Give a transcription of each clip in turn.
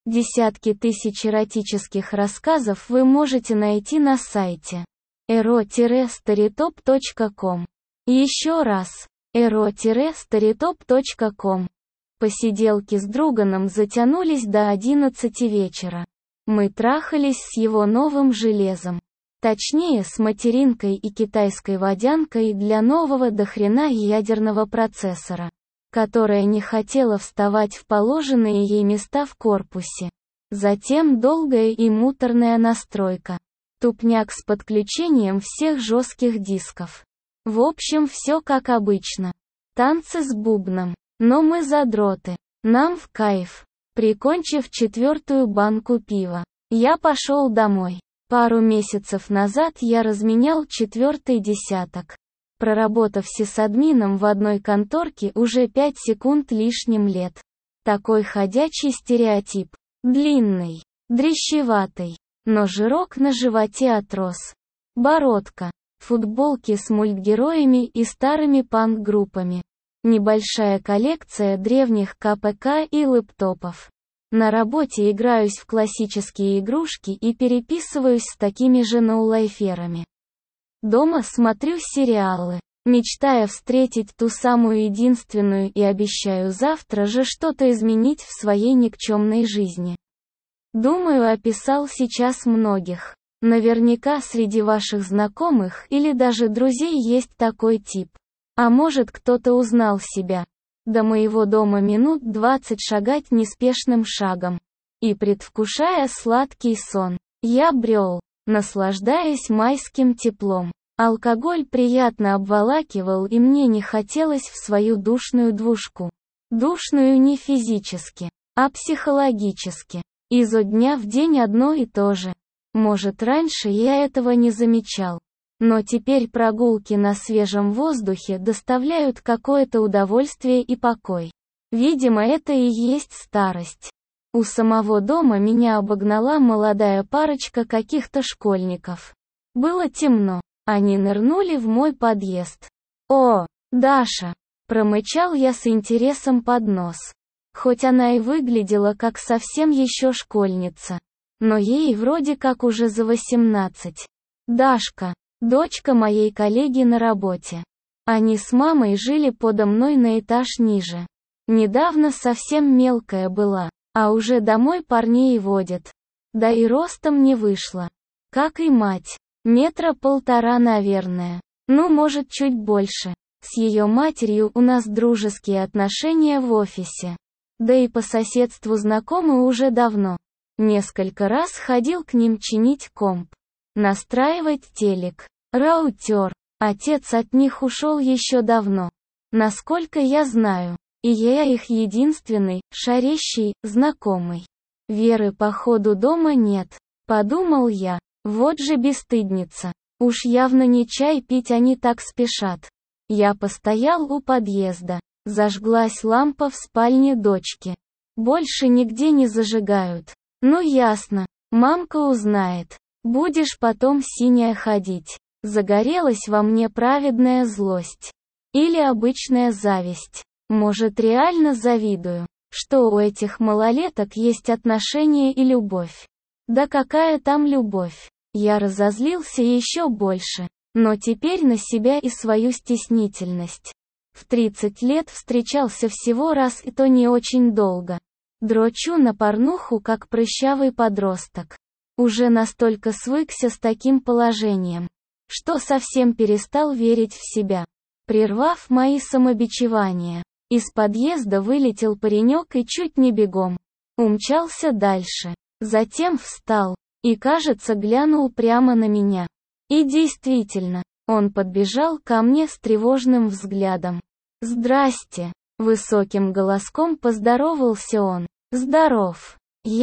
Десятки тысяч эротических рассказов вы можете найти на сайте ero-storytop.com. Еще раз, ero-storytop.com. Посиделки с друганом затянулись до 11 вечера. Мы трахались с его новым железом. Точнее, с материнкой и китайской водянкой для нового дохрена ядерного процессора, которая не хотела вставать в положенные ей места в корпусе. Затем долгая и муторная настройка. Тупняк с подключением всех жестких дисков. В общем, все как обычно. Танцы с бубном. Но мы задроты. Нам в кайф. Прикончив 4-ю банку пива, я пошел домой. Пару месяцев назад я разменял 4-й десяток. Проработав сисадмином в одной конторке уже 5 секунд лишним лет. Такой ходячий стереотип. Длинный, дрищеватый, но жирок на животе отрос. Бородка, футболки с мультгероями и старыми панк-группами. Небольшая коллекция древних КПК и лэптопов. На работе играюсь в классические игрушки и переписываюсь с такими же ноулайферами. Дома смотрю сериалы, мечтая встретить ту самую единственную и обещаю завтра же что-то изменить в своей никчемной жизни. Думаю, описал сейчас многих. Наверняка среди ваших знакомых или даже друзей есть такой тип. А может, кто-то узнал себя. До моего дома минут 20 шагать неспешным шагом. И предвкушая сладкий сон, я брел, наслаждаясь майским теплом. Алкоголь приятно обволакивал, и мне не хотелось в свою душную двушку. Душную не физически, а психологически. Изо дня в день одно и то же. Может, раньше я этого не замечал. Но теперь прогулки на свежем воздухе доставляют какое-то удовольствие и покой. Видимо, это и есть старость. У самого дома меня обогнала молодая парочка каких-то школьников. Было темно. Они нырнули в мой подъезд. «О, Даша!» – промычал я с интересом под нос. Хоть она и выглядела как совсем еще школьница. Но ей вроде как уже за 18. Дашка. Дочка моей коллеги на работе. Они с мамой жили подо мной на этаж ниже. Недавно совсем мелкая была, а уже домой парней водят. Да и ростом не вышла. Как и мать. 1,5 метра, наверное. Ну, может, чуть больше. С ее матерью у нас дружеские отношения в офисе. Да и по соседству знакомы уже давно. Несколько раз ходил к ним чинить комп. Настраивать телек. Раутер. Отец от них ушел еще давно. Насколько я знаю. И я их единственный, шарящий, знакомый. Веры походу дома нет. Подумал я. Вот же бесстыдница. Уж явно не чай пить они так спешат. Я постоял у подъезда. Зажглась лампа в спальне дочки. Больше нигде не зажигают. Ну ясно. Мамка узнает. Будешь потом синяя ходить. Загорелась во мне праведная злость. Или обычная зависть. Может, реально завидую, что у этих малолеток есть отношения и любовь. Да какая там любовь? Я разозлился еще больше. Но теперь на себя и свою стеснительность. В 30 лет встречался всего раз, и то не очень долго. Дрочу на порнуху как прыщавый подросток. Уже настолько свыкся с таким положением, что совсем перестал верить в себя. Прервав мои самобичевания, из подъезда вылетел паренек и чуть не бегом умчался дальше. Затем встал и, кажется, глянул прямо на меня. И действительно, он подбежал ко мне с тревожным взглядом. «Здрасте!» — высоким голоском поздоровался он. «Здоров!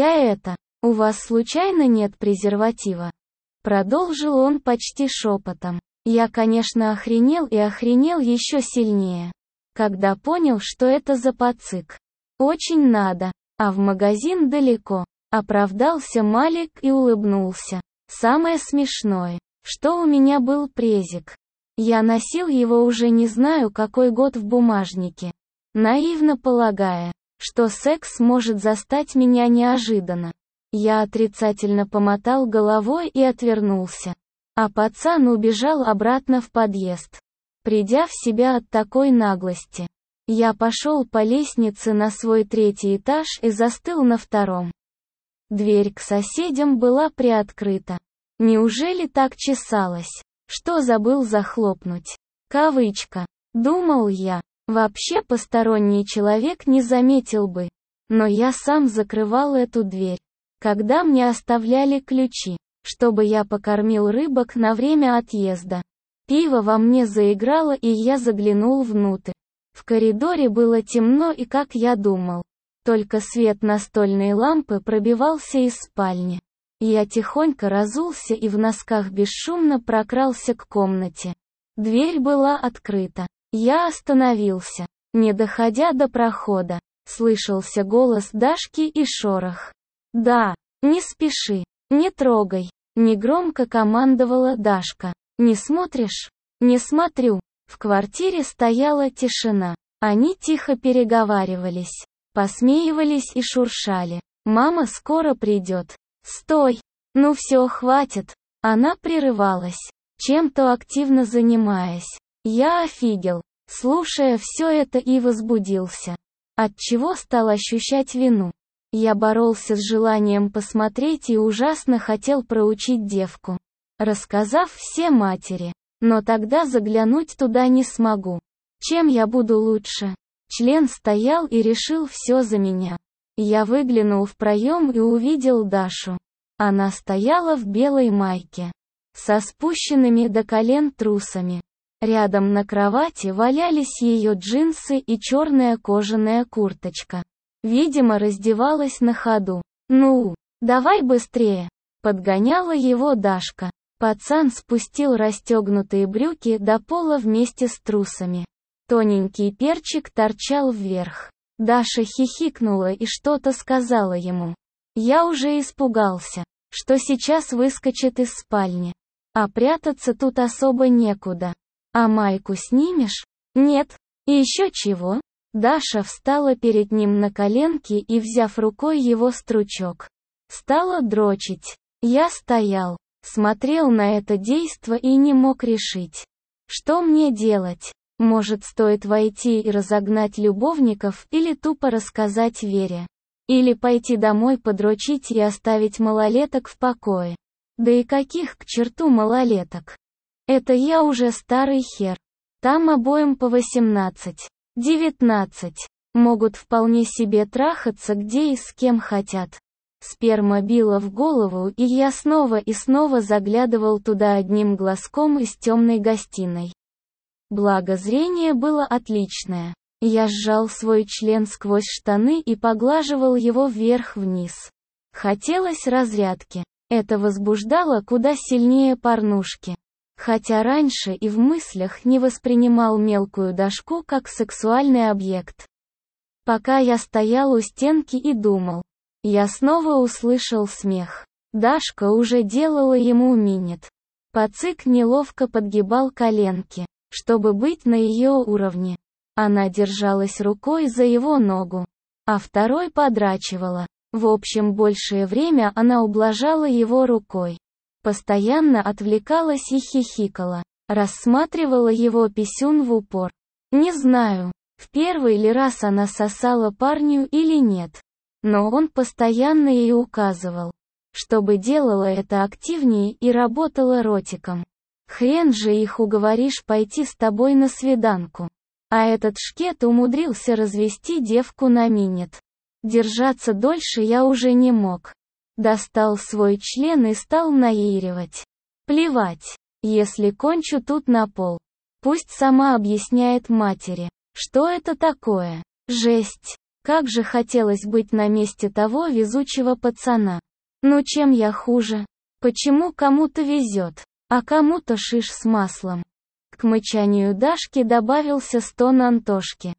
У вас случайно нет презерватива?» Продолжил он почти шепотом. Я, конечно, охренел и охренел еще сильнее, когда понял, что это за пацик. «Очень надо, а в магазин далеко», — оправдался Малик и улыбнулся. «Самое смешное, что у меня был презик. Я носил его уже не знаю какой год в бумажнике, наивно полагая, что секс может застать меня неожиданно. Я отрицательно помотал головой и отвернулся. А пацан убежал обратно в подъезд. Придя в себя от такой наглости, я пошел по лестнице на свой 3-й этаж и застыл на 2-м. Дверь к соседям была приоткрыта. Неужели так чесалось, что забыл захлопнуть? Кавычка. Думал я. Вообще посторонний человек не заметил бы. Но я сам закрывал эту дверь, когда мне оставляли ключи, чтобы я покормил рыбок на время отъезда. Пиво во мне заиграло, и я заглянул внутрь. В коридоре было темно и, как я думал, только свет настольной лампы пробивался из спальни. Я тихонько разулся и в носках бесшумно прокрался к комнате. Дверь была открыта. Я остановился. Не доходя до прохода, слышался голос Дашки и шорох. «Да, не спеши, не трогай», — негромко командовала Дашка. «Не смотришь?» «Не смотрю». В квартире стояла тишина. Они тихо переговаривались, посмеивались и шуршали. «Мама скоро придет». «Стой! Ну все, хватит!» Она прерывалась, чем-то активно занимаясь. Я офигел, слушая все это, и возбудился. Отчего стал ощущать вину. Я боролся с желанием посмотреть и ужасно хотел проучить девку, рассказав все матери. Но тогда заглянуть туда не смогу. Чем я буду лучше? Член стоял и решил все за меня. Я выглянул в проем и увидел Дашу. Она стояла в белой майке, со спущенными до колен трусами. Рядом на кровати валялись ее джинсы и черная кожаная курточка. Видимо, раздевалась на ходу. «Ну, давай быстрее!» — подгоняла его Дашка. Пацан спустил расстегнутые брюки до пола вместе с трусами. Тоненький перчик торчал вверх. Даша хихикнула и что-то сказала ему. Я уже испугался, что сейчас выскочит из спальни. А прятаться тут особо некуда. «А майку снимешь?» «Нет». «И еще чего?» Даша встала перед ним на коленки и, взяв рукой его стручок, стала дрочить. Я стоял, смотрел на это действо и не мог решить, что мне делать. Может, стоит войти и разогнать любовников, или тупо рассказать Вере. Или пойти домой подрочить и оставить малолеток в покое. Да и каких к черту малолеток? Это я уже старый хер. Там обоим по 18, 19. Могут вполне себе трахаться где и с кем хотят. Сперма била в голову, и я снова и снова заглядывал туда одним глазком из темной гостиной. Благо зрение было отличное. Я сжал свой член сквозь штаны и поглаживал его вверх-вниз. Хотелось разрядки. Это возбуждало куда сильнее порнушки. Хотя раньше и в мыслях не воспринимал мелкую Дашку как сексуальный объект. Пока я стоял у стенки и думал, я снова услышал смех. Дашка уже делала ему минет. Пацик неловко подгибал коленки, чтобы быть на ее уровне. Она держалась рукой за его ногу, а второй подрачивала. В общем, большее время она ублажала его рукой. Постоянно отвлекалась и хихикала, рассматривала его писюн в упор. Не знаю, в первый ли раз она сосала парню или нет, но он постоянно ей указывал, чтобы делала это активнее и работала ротиком. Хрен же их уговоришь пойти с тобой на свиданку. А этот шкет умудрился развести девку на минет. Держаться дольше я уже не мог. Достал свой член и стал наигрывать. Плевать, если кончу тут на пол. Пусть сама объясняет матери, что это такое. Жесть. Как же хотелось быть на месте того везучего пацана. Ну чем я хуже? Почему кому-то везет, а кому-то шиш с маслом? К мычанию Дашки добавился стон Антошки.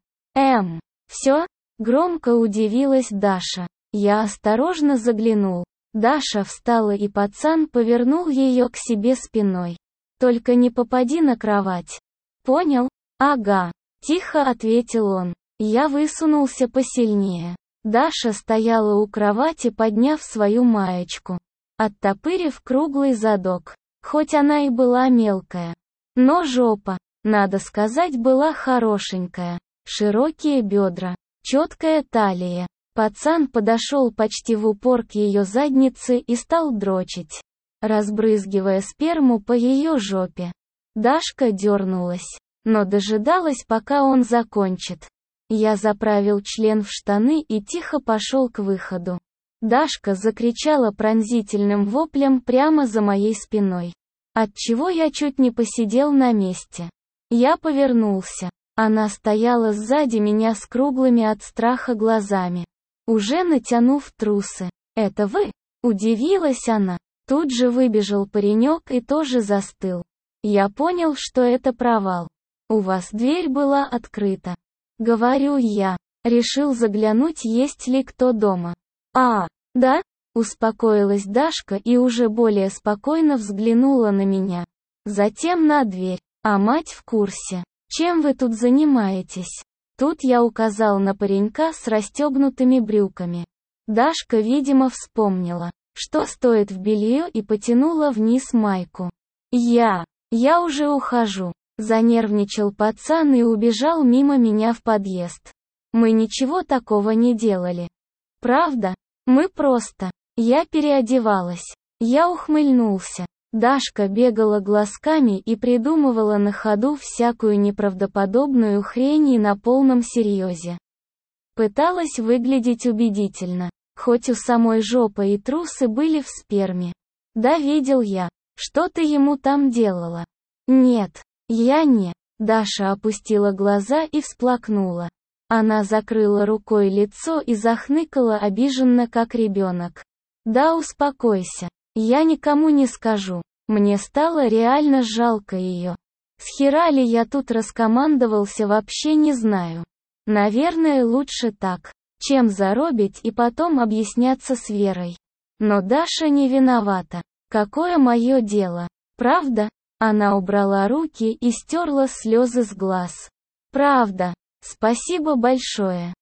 Все? Громко удивилась Даша. Я осторожно заглянул. Даша встала, и пацан повернул ее к себе спиной. Только не попади на кровать. Понял? Ага. Тихо ответил он. Я высунулся посильнее. Даша стояла у кровати, подняв свою маечку, оттопырив круглый задок. Хоть она и была мелкая. Но жопа, надо сказать, была хорошенькая. Широкие бедра, четкая талия. Пацан подошел почти в упор к ее заднице и стал дрочить, разбрызгивая сперму по ее жопе. Дашка дернулась, но дожидалась, пока он закончит. Я заправил член в штаны и тихо пошел к выходу. Дашка закричала пронзительным воплем прямо за моей спиной, отчего я чуть не посидел на месте. Я повернулся. Она стояла сзади меня с круглыми от страха глазами, уже натянув трусы. «Это вы?» – удивилась она. Тут же выбежал паренек и тоже застыл. Я понял, что это провал. «У вас дверь была открыта», — говорю я. Решил заглянуть, есть ли кто дома. «А, да?» — успокоилась Дашка и уже более спокойно взглянула на меня. Затем на дверь. «А мать в курсе. Чем вы тут занимаетесь?» Тут я указал на паренька с расстегнутыми брюками. Дашка, видимо, вспомнила, что стоит в белье, и потянула вниз майку. Я уже ухожу. Занервничал пацан и убежал мимо меня в подъезд. Мы ничего такого не делали. Правда? Мы просто... Я переодевалась. Я ухмыльнулся. Дашка бегала глазками и придумывала на ходу всякую неправдоподобную хрень и на полном серьезе. Пыталась выглядеть убедительно, хоть у самой жопа и трусы были в сперме. Да, видел я. Что ты ему там делала? Нет, я не. Даша опустила глаза и всплакнула. Она закрыла рукой лицо и захныкала обиженно, как ребенок. Да успокойся. Я никому не скажу. Мне стало реально жалко ее. С хера ли я тут раскомандовался, вообще не знаю. Наверное, лучше так, чем заробить и потом объясняться с Верой. Но Даша не виновата. Какое мое дело? Правда? Она убрала руки и стерла слезы с глаз. Правда. Спасибо большое.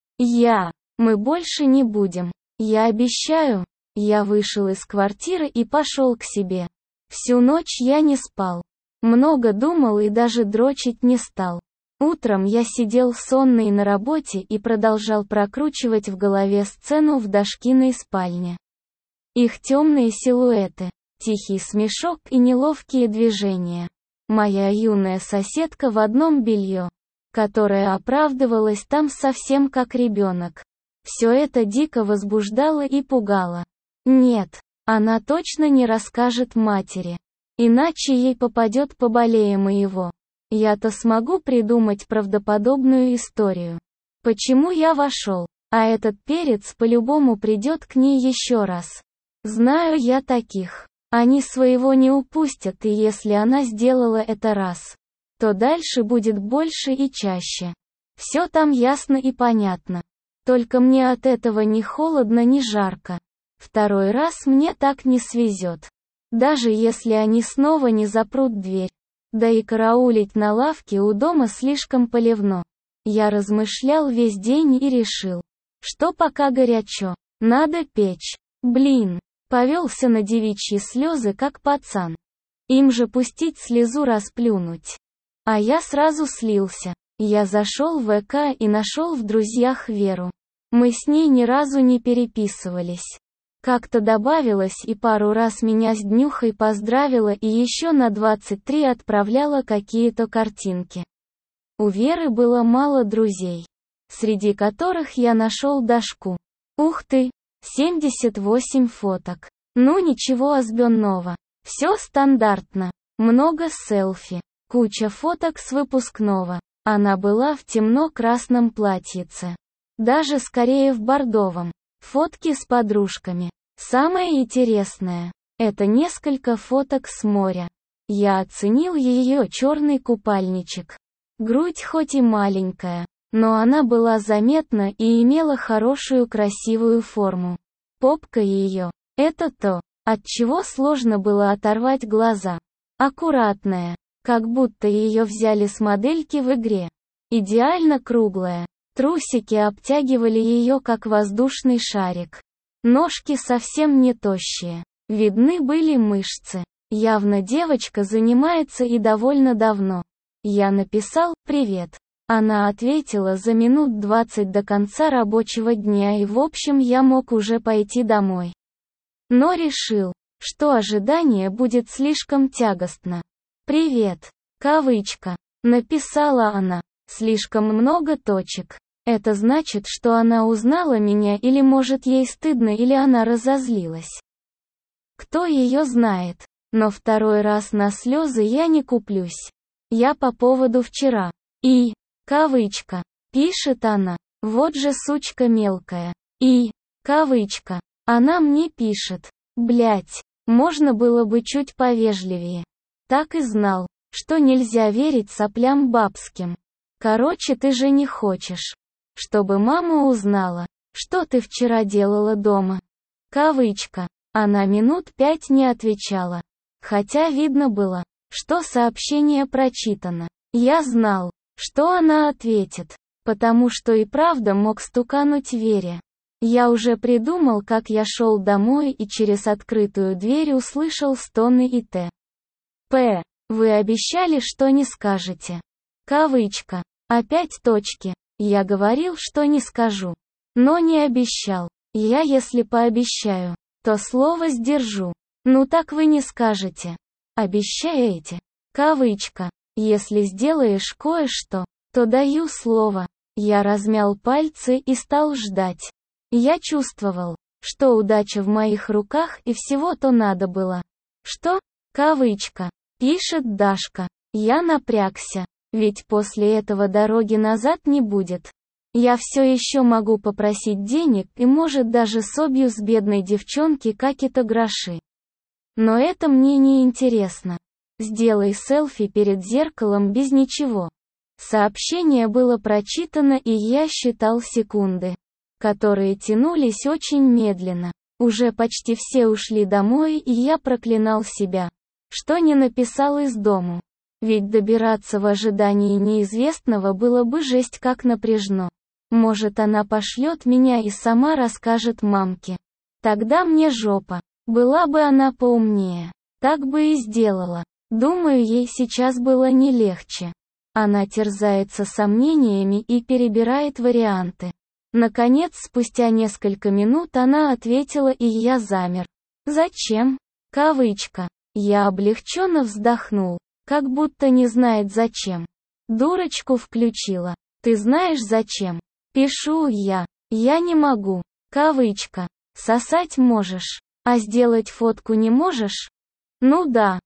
Мы больше не будем. Я обещаю. Я вышел из квартиры и пошел к себе. Всю ночь я не спал. Много думал и даже дрочить не стал. Утром я сидел сонный на работе и продолжал прокручивать в голове сцену в Дашкиной спальне. Их темные силуэты, тихий смешок и неловкие движения. Моя юная соседка в одном белье, которая оправдывалась там совсем как ребенок. Все это дико возбуждало и пугало. Нет, она точно не расскажет матери. Иначе ей попадет поболее моего. Я-то смогу придумать правдоподобную историю. Почему я вошел, а этот перец по-любому придет к ней еще раз. Знаю я таких. Они своего не упустят, и если она сделала это раз, то дальше будет больше и чаще. Все там ясно и понятно. Только мне от этого ни холодно, ни жарко. Второй раз мне так не свезет. Даже если они снова не запрут дверь. Да и караулить на лавке у дома слишком поливно. Я размышлял весь день и решил, что пока горячо, надо печь. Блин, повелся на девичьи слезы, как пацан. Им же пустить слезу, расплюнуть. А я сразу слился. Я зашел в ВК и нашел в друзьях Веру. Мы с ней ни разу не переписывались. Как-то добавилась и пару раз меня с днюхой поздравила и еще на 23 отправляла какие-то картинки. У Веры было мало друзей, среди которых я нашел Дашку. Ух ты, 78 фоток. Ну ничего особенного. Все стандартно. Много селфи. Куча фоток с выпускного. Она была в темно-красном платьице. Даже скорее в бордовом. Фотки с подружками. Самое интересное — это несколько фоток с моря. Я оценил ее черный купальничек. Грудь хоть и маленькая, но она была заметна и имела хорошую красивую форму. Попка ее — это то, от чего сложно было оторвать глаза. Аккуратная, как будто ее взяли с модельки в игре. Идеально круглая. Трусики обтягивали ее как воздушный шарик. Ножки совсем не тощие. Видны были мышцы. Явно девочка занимается и довольно давно. Я написал «Привет». Она ответила за минут 20 до конца рабочего дня, и в общем я мог уже пойти домой. Но решил, что ожидание будет слишком тягостно. «Привет», кавычка, написала она. Слишком много точек. Это значит, что она узнала меня, или может ей стыдно, или она разозлилась. Кто ее знает. Но второй раз на слезы я не куплюсь. Я по поводу вчера. И, кавычка, пишет она, вот же сучка мелкая. И, кавычка, она мне пишет, блять, можно было бы чуть повежливее. Так и знал, что нельзя верить соплям бабским. Короче, ты же не хочешь, чтобы мама узнала, что ты вчера делала дома. Кавычка. Она минут 5 не отвечала. Хотя видно было, что сообщение прочитано. Я знал, что она ответит, потому что и правда мог стукануть Вере. Я уже придумал, как я шел домой и через открытую дверь услышал стоны и т.п. Вы обещали, что не скажете. Кавычка. Опять точки. Я говорил, что не скажу. Но не обещал. Я если пообещаю, то слово сдержу. Ну так вы не скажете. Обещаете. Кавычка. Если сделаешь кое-что, то даю слово. Я размял пальцы и стал ждать. Я чувствовал, что удача в моих руках, и всего-то надо было. Что? Кавычка. Пишет Дашка. Я напрягся. Ведь после этого дороги назад не будет. Я все еще могу попросить денег и может даже собью с бедной девчонки какие-то гроши. Но это мне не интересно. Сделай селфи перед зеркалом без ничего. Сообщение было прочитано, и я считал секунды, которые тянулись очень медленно. Уже почти все ушли домой, и я проклинал себя, что не написал из дому. Ведь добираться в ожидании неизвестного было бы жесть как напряжно. Может, она пошлет меня и сама расскажет мамке. Тогда мне жопа. Была бы она поумнее, так бы и сделала. Думаю, ей сейчас было не легче. Она терзается сомнениями и перебирает варианты. Наконец, спустя несколько минут она ответила, и я замер. «Зачем?» Кавычка. Я облегченно вздохнул, как будто не знает зачем. Дурочку включила. «Ты знаешь зачем?» Пишу я. «Я не могу». Кавычка. «Сосать можешь, а сделать фотку не можешь?» Ну да.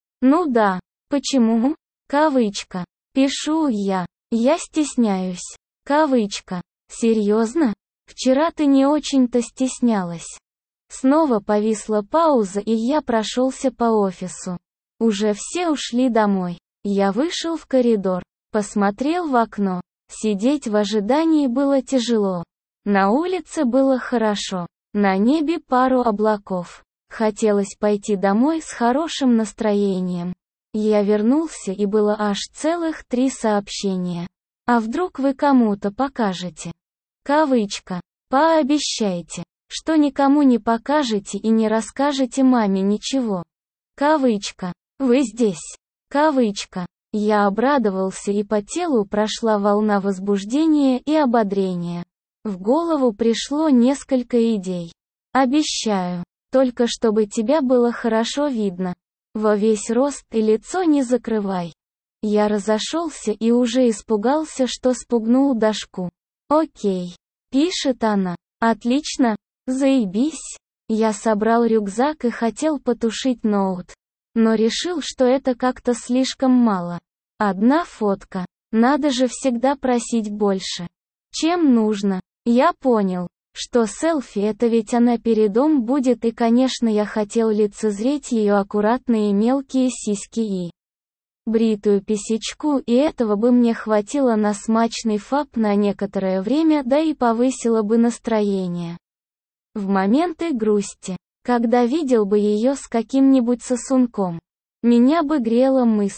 Почему? Кавычка. Пишу я. «Я стесняюсь». Кавычка. «Серьезно? Вчера ты не очень-то стеснялась». Снова повисла пауза, и я прошелся по офису. Уже все ушли домой. Я вышел в коридор, посмотрел в окно. Сидеть в ожидании было тяжело. На улице было хорошо. На небе пару облаков. Хотелось пойти домой с хорошим настроением. Я вернулся, и было аж целых 3 сообщения. А вдруг вы кому-то покажете? Кавычка. Пообещайте, что никому не покажете и не расскажете маме ничего. Кавычка. Вы здесь. Кавычка. Я обрадовался, и по телу прошла волна возбуждения и ободрения. В голову пришло несколько идей. Обещаю. Только чтобы тебя было хорошо видно. Во весь рост и лицо не закрывай. Я разошелся и уже испугался, что спугнул Дашку. Окей. Пишет она. Отлично. Заебись. Я собрал рюкзак и хотел потушить ноут. Но решил, что это как-то слишком мало. Одна фотка. Надо же всегда просить больше. Чем нужно. Я понял, что селфи — это ведь она передом будет, и конечно я хотел лицезреть ее аккуратные мелкие сиськи и бритую писечку, и этого бы мне хватило на смачный фап на некоторое время, да и повысило бы настроение. В моменты грусти, когда видел бы ее с каким-нибудь сосунком, меня бы грела мысль,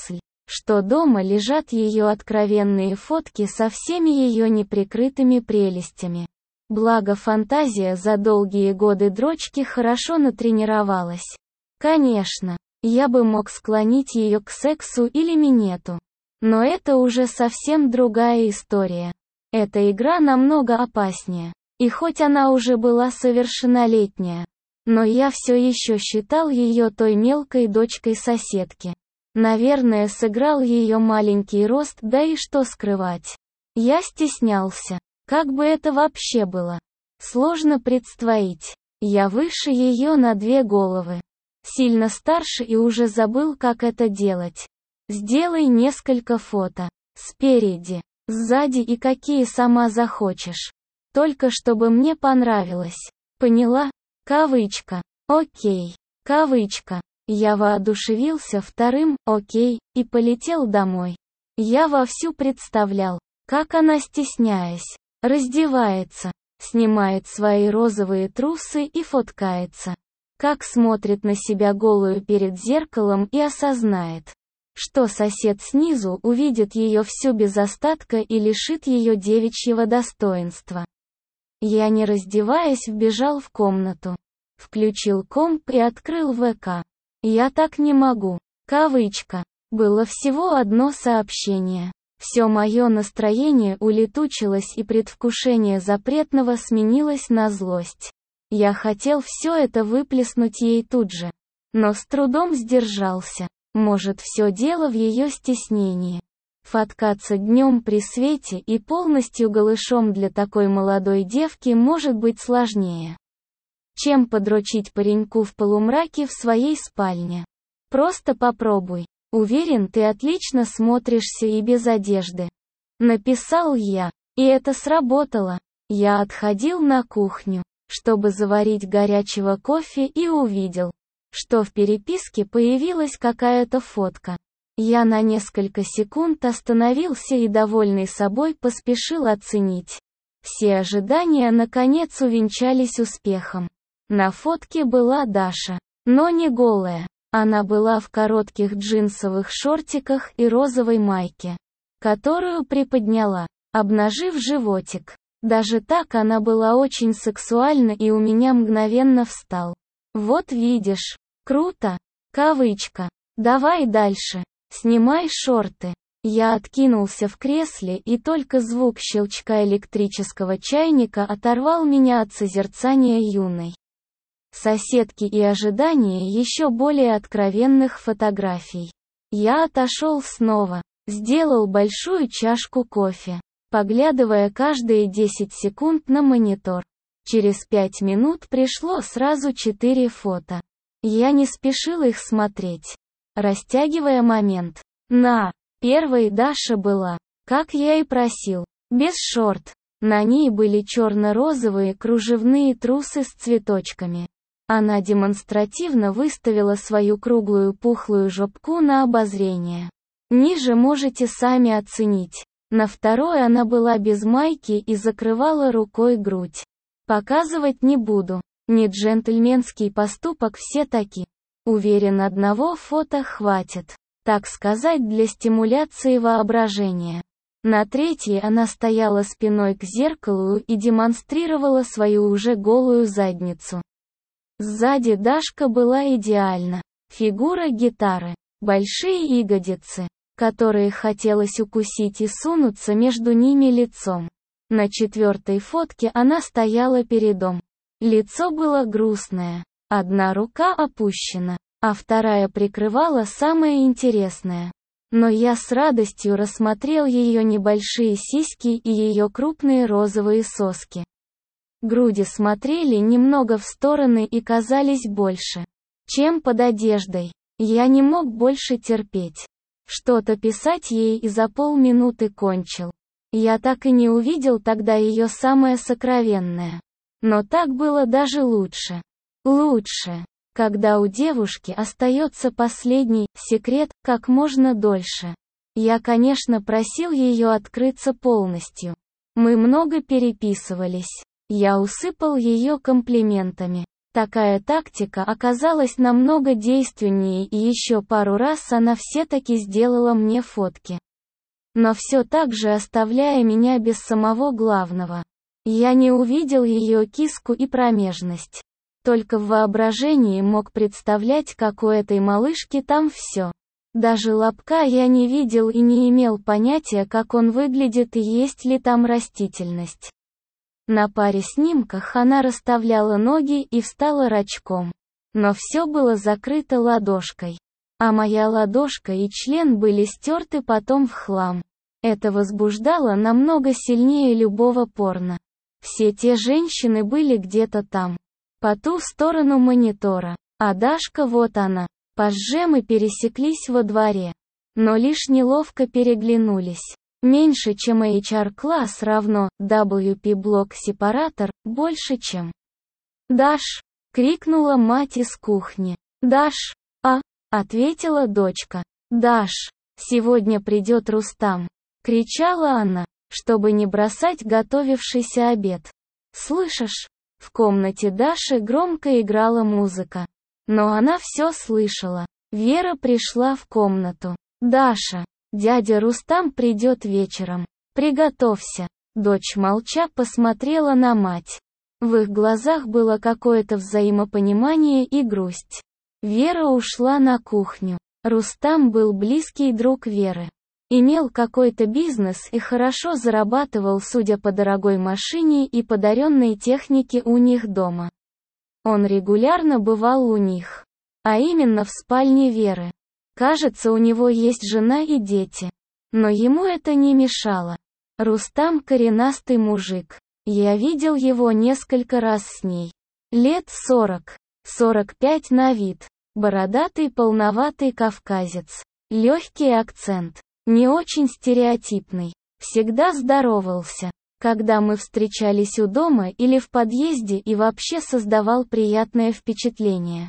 что дома лежат ее откровенные фотки со всеми ее неприкрытыми прелестями. Благо фантазия за долгие годы дрочки хорошо натренировалась. Конечно, я бы мог склонить ее к сексу или минету. Но это уже совсем другая история. Эта игра намного опаснее. И хоть она уже была совершеннолетняя, но я все еще считал ее той мелкой дочкой соседки. Наверное, сыграл ее маленький рост, да и что скрывать. Я стеснялся. Как бы это вообще было? Сложно представить. Я выше ее на 2 головы. Сильно старше и уже забыл, как это делать. Сделай несколько фото. Спереди, сзади и какие сама захочешь. Только чтобы мне понравилось. Поняла? Кавычка. Окей. Кавычка. Я воодушевился вторым «окей» и полетел домой. Я вовсю представлял, как она, стесняясь, раздевается, снимает свои розовые трусы и фоткается. Как смотрит на себя голую перед зеркалом и осознает, что сосед снизу увидит ее всю без остатка и лишит ее девичьего достоинства. Я, не раздеваясь, вбежал в комнату. Включил комп и открыл ВК. Я так не могу. Кавычка. Было всего одно сообщение. Все мое настроение улетучилось и предвкушение запретного сменилось на злость. Я хотел все это выплеснуть ей тут же. Но с трудом сдержался. Может, все дело в ее стеснении. Фоткаться днем при свете и полностью голышом для такой молодой девки может быть сложнее, чем подрочить пареньку в полумраке в своей спальне. Просто попробуй. Уверен, ты отлично смотришься и без одежды. Написал я. И это сработало. Я отходил на кухню, чтобы заварить горячего кофе, и увидел, что в переписке появилась какая-то фотка. Я на несколько секунд остановился и, довольный собой, поспешил оценить. Все ожидания наконец увенчались успехом. На фотке была Даша, но не голая. Она была в коротких джинсовых шортиках и розовой майке, которую приподняла, обнажив животик. Даже так она была очень сексуальна, и у меня мгновенно встал. Вот видишь, круто. Кавычка. Давай дальше. Снимай шорты. Я откинулся в кресле, и только звук щелчка электрического чайника оторвал меня от созерцания юной соседки и ожидания еще более откровенных фотографий. Я отошел снова, сделал большую чашку кофе, поглядывая каждые 10 секунд на монитор. Через 5 минут пришло сразу 4 фото. Я не спешил их смотреть, растягивая момент. На первой Даша была, как я и просил, без шорт. На ней были черно-розовые кружевные трусы с цветочками. Она демонстративно выставила свою круглую пухлую жопку на обозрение. Ниже можете сами оценить. На второй она была без майки и закрывала рукой грудь. Показывать не буду. Не джентльменский поступок все-таки. Уверен, одного фото хватит, так сказать, для стимуляции воображения. На третьей она стояла спиной к зеркалу и демонстрировала свою уже голую задницу. Сзади Дашка была идеальна. Фигура гитары, большие ягодицы, которые хотелось укусить и сунуться между ними лицом. На четвертой фотке она стояла передом. Лицо было грустное, одна рука опущена, а вторая прикрывала самое интересное. Но я с радостью рассмотрел ее небольшие сиськи и ее крупные розовые соски. Груди смотрели немного в стороны и казались больше, чем под одеждой. Я не мог больше терпеть. Что-то писать ей и за полминуты кончил. Я так и не увидел тогда ее самое сокровенное. Но так было даже лучше. Лучше, когда у девушки остается последний секрет как можно дольше. Я, конечно, просил ее открыться полностью. Мы много переписывались. Я усыпал ее комплиментами. Такая тактика оказалась намного действеннее, и еще пару раз она все-таки сделала мне фотки. Но все так же оставляя меня без самого главного. Я не увидел ее киску и промежность. Только в воображении мог представлять, как у этой малышки там все. Даже лобка я не видел и не имел понятия, как он выглядит и есть ли там растительность. На паре снимках она расставляла ноги и встала рачком. Но все было закрыто ладошкой. А моя ладошка и член были стерты потом в хлам. Это возбуждало намного сильнее любого порно. Все те женщины были где-то там, по ту сторону монитора. А Дашка вот она. Позже мы пересеклись во дворе. Но лишь неловко переглянулись. Меньше, чем HR-класс равно WP-блок-сепаратор, больше, чем. «Даш!» — крикнула мать из кухни. «Даш!» — ответила дочка. «Даш! Сегодня придет Рустам!» — кричала она, чтобы не бросать готовившийся обед. «Слышишь?» В комнате Даши громко играла музыка. Но она все слышала. Вера пришла в комнату. «Даша! Дядя Рустам придет вечером. Приготовься!» Дочь молча посмотрела на мать. В их глазах было какое-то взаимопонимание и грусть. Вера ушла на кухню. Рустам был близкий друг Веры. Имел какой-то бизнес и хорошо зарабатывал, судя по дорогой машине и подаренной технике у них дома. Он регулярно бывал у них. А именно в спальне Веры. Кажется, у него есть жена и дети. Но ему это не мешало. Рустам коренастый мужик. Я видел его несколько раз с ней. Лет 40-45 на вид. Бородатый полноватый кавказец. Легкий акцент. Не очень стереотипный. Всегда здоровался, когда мы встречались у дома или в подъезде, и вообще создавал приятное впечатление.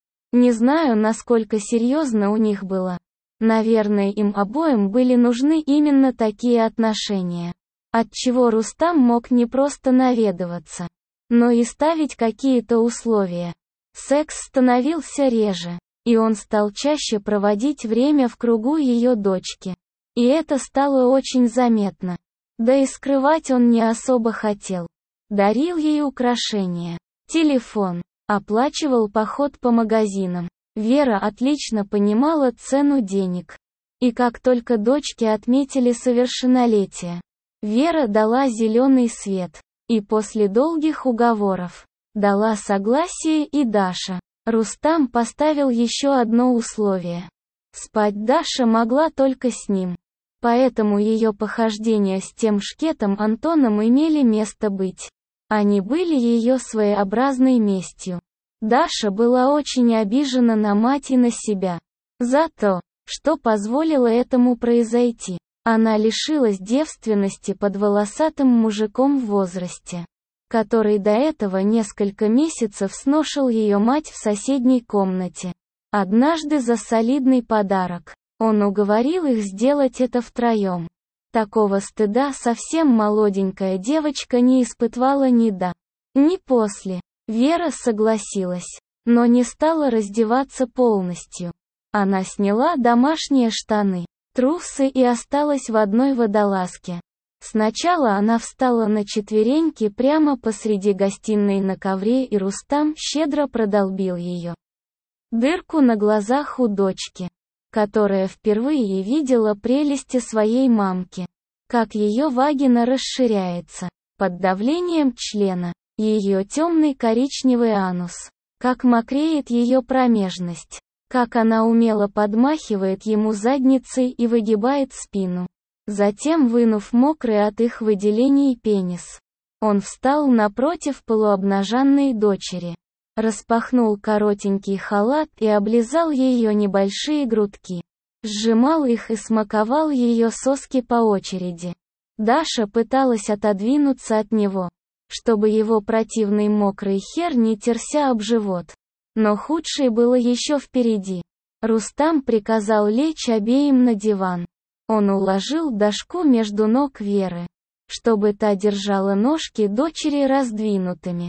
Не знаю, насколько серьезно у них было. Наверное, им обоим были нужны именно такие отношения. Отчего Рустам мог не просто наведываться, но и ставить какие-то условия. Секс становился реже, и он стал чаще проводить время в кругу ее дочки. И это стало очень заметно. Да и скрывать он не особо хотел. Дарил ей украшения, телефон, оплачивал поход по магазинам. Вера отлично понимала цену денег. И как только дочки отметили совершеннолетие, Вера дала зеленый свет. И после долгих уговоров дала согласие и Даша. Рустам поставил еще одно условие. Спать Даша могла только с ним. Поэтому ее похождения с тем шкетом Антоном имели место быть. Они были ее своеобразной местью. Даша была очень обижена на мать и на себя. За то, что позволило этому произойти. Она лишилась девственности под волосатым мужиком в возрасте, который до этого несколько месяцев сношил ее мать в соседней комнате. Однажды за солидный подарок. Он уговорил их сделать это втроем. Такого стыда совсем молоденькая девочка не испытывала ни до, ни после. Вера согласилась, но не стала раздеваться полностью. Она сняла домашние штаны, трусы и осталась в одной водолазке. Сначала она встала на четвереньки прямо посреди гостиной на ковре, и Рустам щедро продолбил ее дырку на глазах у дочки, которая впервые видела прелести своей мамки. Как ее вагина расширяется под давлением члена, ее темный коричневый анус. Как мокреет ее промежность. Как она умело подмахивает ему задницей и выгибает спину. Затем, вынув мокрый от их выделений пенис, он встал напротив полуобнаженной дочери. Распахнул коротенький халат и облизал ее небольшие грудки. Сжимал их и смаковал ее соски по очереди. Даша пыталась отодвинуться от него, чтобы его противный мокрый хер не терся об живот. Но худшее было еще впереди. Рустам приказал лечь обеим на диван. Он уложил Дашку между ног Веры, чтобы та держала ножки дочери раздвинутыми.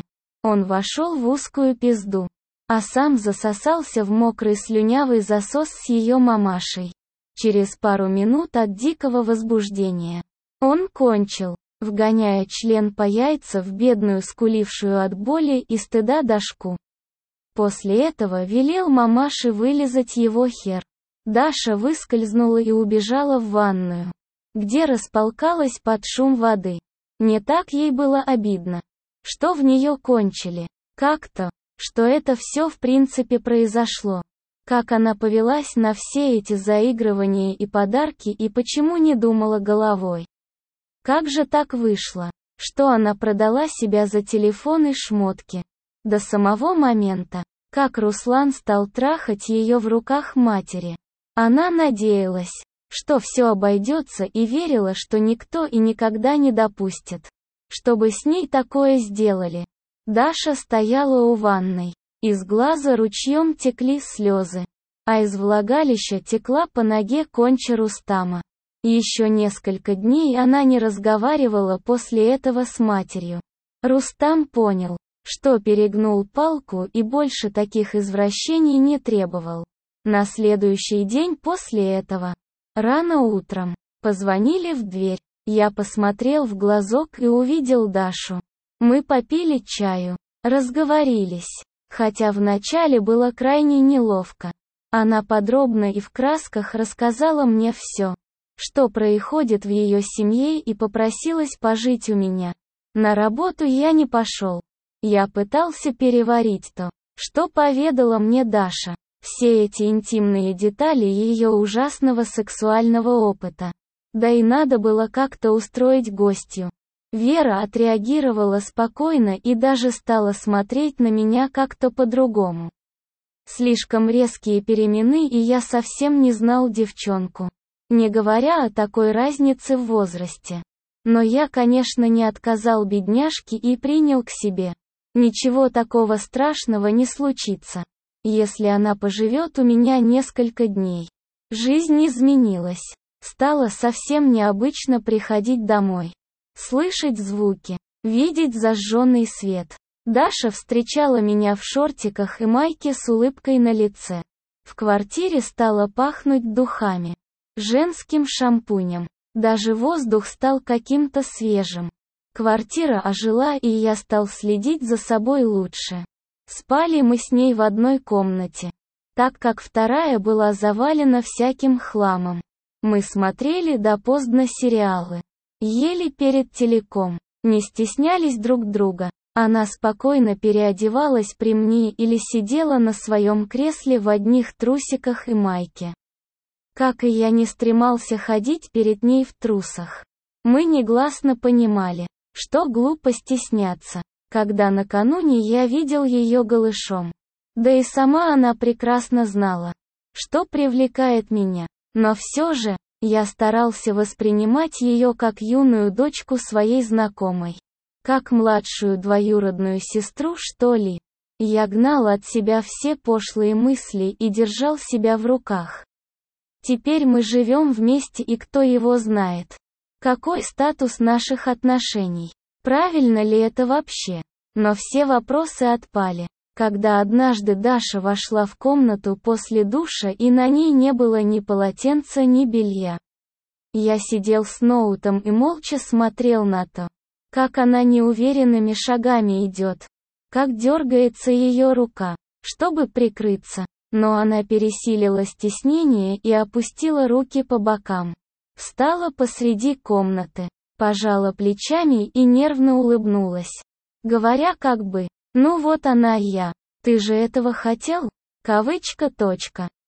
Он вошел в узкую пизду, а сам засосался в мокрый слюнявый засос с ее мамашей. Через пару минут от дикого возбуждения он кончил, вгоняя член по яйца в бедную скулившую от боли и стыда Дашку. После этого велел мамаше вылизать его хер. Даша выскользнула и убежала в ванную, где располкалась под шум воды. Не так ей было обидно, что в нее кончили. Как-то, что это все в принципе произошло. Как она повелась на все эти заигрывания и подарки и почему не думала головой. Как же так вышло, что она продала себя за телефон и шмотки. До самого момента, как Руслан стал трахать ее в руках матери. Она надеялась, что все обойдется и верила, что никто и никогда не допустит, чтобы с ней такое сделали. Даша стояла у ванной. Из глаза ручьем текли слезы, а из влагалища текла по ноге конча Рустама. Еще несколько дней она не разговаривала после этого с матерью. Рустам понял, что перегнул палку и больше таких извращений не требовал. На следующий день после этого, рано утром, позвонили в дверь. Я посмотрел в глазок и увидел Дашу. Мы попили чаю, разговорились. Хотя вначале было крайне неловко. Она подробно и в красках рассказала мне все, что происходит в ее семье, и попросилась пожить у меня. На работу я не пошел. Я пытался переварить то, что поведала мне Даша. Все эти интимные детали ее ужасного сексуального опыта. Да и надо было как-то устроить гостью. Вера отреагировала спокойно и даже стала смотреть на меня как-то по-другому. Слишком резкие перемены, и я совсем не знал девчонку. Не говоря о такой разнице в возрасте. Но я, конечно, не отказал бедняжке и принял к себе. Ничего такого страшного не случится, если она поживет у меня несколько дней. Жизнь изменилась. Стало совсем необычно приходить домой. Слышать звуки, видеть зажженный свет. Даша встречала меня в шортиках и майке с улыбкой на лице. В квартире стало пахнуть духами, женским шампунем. Даже воздух стал каким-то свежим. Квартира ожила, и я стал следить за собой лучше. Спали мы с ней в одной комнате, так как вторая была завалена всяким хламом. Мы смотрели допоздна сериалы. Ели перед телеком, не стеснялись друг друга. Она спокойно переодевалась при мне или сидела на своем кресле в одних трусиках и майке. Как и я не стремался ходить перед ней в трусах. Мы негласно понимали, что глупо стесняться, когда накануне я видел ее голышом. Да и сама она прекрасно знала, что привлекает меня. Но все же, я старался воспринимать ее как юную дочку своей знакомой. Как младшую двоюродную сестру, что ли. Я гнал от себя все пошлые мысли и держал себя в руках. Теперь мы живем вместе, и кто его знает, какой статус наших отношений. Правильно ли это вообще? Но все вопросы отпали, когда однажды Даша вошла в комнату после душа, и на ней не было ни полотенца, ни белья. Я сидел с ноутом и молча смотрел на то, как она неуверенными шагами идет, как дергается ее рука, чтобы прикрыться, но она пересилила стеснение и опустила руки по бокам. Встала посреди комнаты, пожала плечами и нервно улыбнулась, говоря как бы: «Ну вот она я, ты же этого хотел?» Кавычка.